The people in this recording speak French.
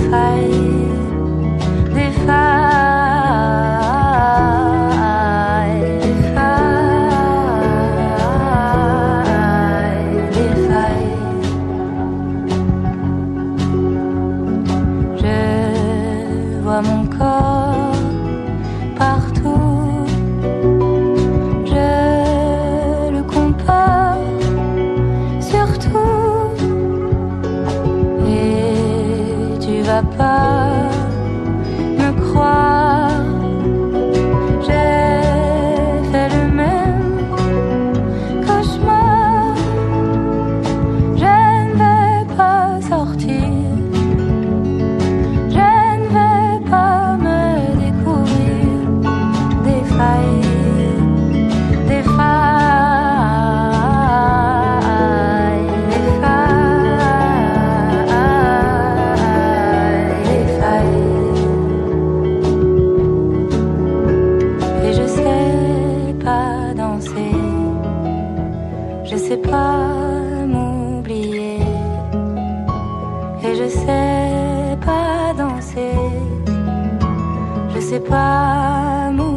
Mon corps partout, je le compare surtout, et tu vas pas me croire, j'ai fait le même cauchemar, je ne vais pas sortir. Je sais pas m'oublier et je sais pas danser, je sais pas m'oublier.